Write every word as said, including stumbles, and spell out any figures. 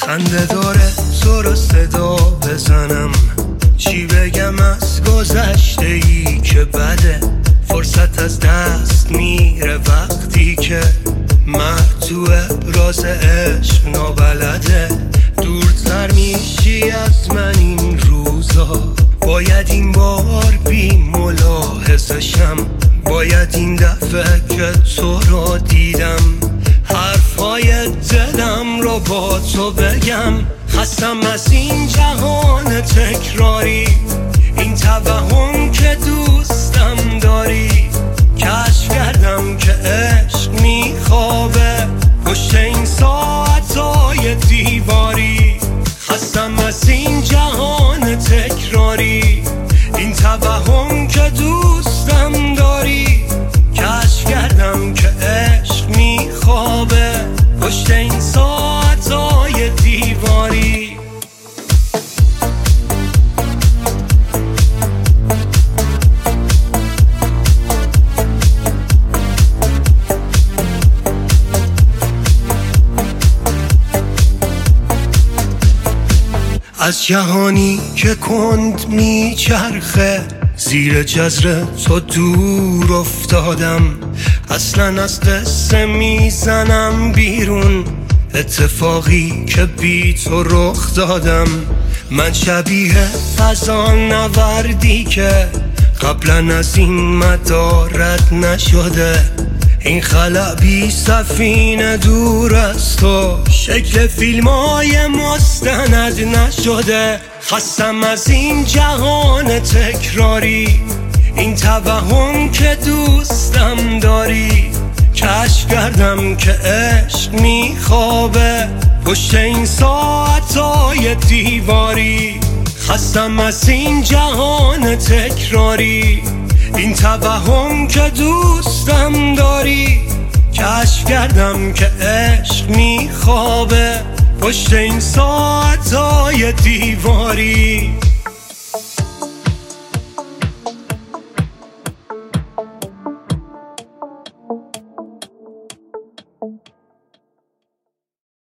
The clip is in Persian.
خنده داره تو رو صدا بزنم، چی بگم از گذشته ای که بده. فرصت از دست میره وقتی که مرد تو ابراز عشق نابلده. دورتر میشی از من این روزا، باید این بار بی ملاحظشم. باید این دفعه که تو رو دیدم حرفای دلم رو با تو بگم. خستم از این جهان تکراری، این توهم که دوستم داری. کشف کردم که عشق میخوابه پشت این ساعتای دیواری. خستم از این جهان تکراری، این توهم که دوستم داری. کشف کردم که عشق میخوابه پشت این ساعتای دیواری. از جهانی که کند میچرخه زیر جزر تو دور افتادم. اصلا از قصه میزنم بیرون، اتفاقی که بی تو رخ دادم. من شبیه فضا نوردی که قبلا از این مدارت نشده. این خلا بی سفینه دور از تو، شکل فیلم های مستند نشده. خستم از این جهان تکراری، این توهم که دوستم داری. کشف کردم که عشق میخوابه پشت این ساعتای دیواری. خستم از این جهان تکراری، این توهم که دوستم داری. کشف کردم که عشق میخوابه پشت این ساعتای دیواری.